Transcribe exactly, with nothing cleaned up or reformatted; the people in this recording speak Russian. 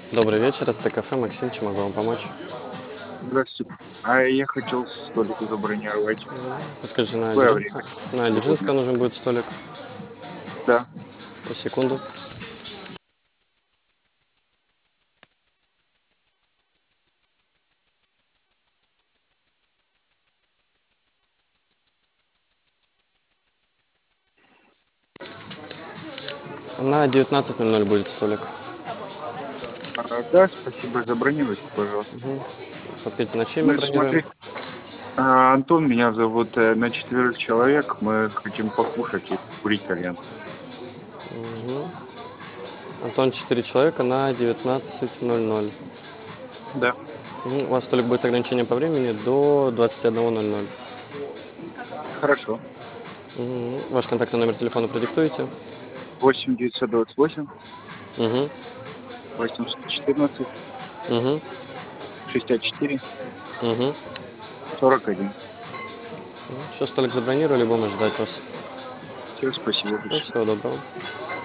Добрый вечер, это кафе Максим, чем могу вам помочь? Здравствуйте. А я хотел столик забронировать. Подскажи, на, Какое Дзержин- время на свободное? Дзержинского нужен будет столик? Да. Секунду. На девятнадцать ноль ноль будет столик. А, да, спасибо. Забронируйте, пожалуйста. Подскажите, на чье имя Мы, бронируем? смотри, а, Антон меня зовут, э, на четверых человек. Мы хотим покушать и курить кальян. Антон, четыре человека на девятнадцать ноль ноль. Да, Мгм. У вас столик будет ограничение по времени до двадцати одного ноль ноль. хорошо. Мгм. Ваш контактный номер телефона продиктуете? восемь девятьсот двадцать восемь Угу. восемьсот четырнадцать Угу. шестьдесят четыре Угу. сорок один. Все, столик забронировали, будем ждать вас. Все, спасибо Всё, большое. всего доброго.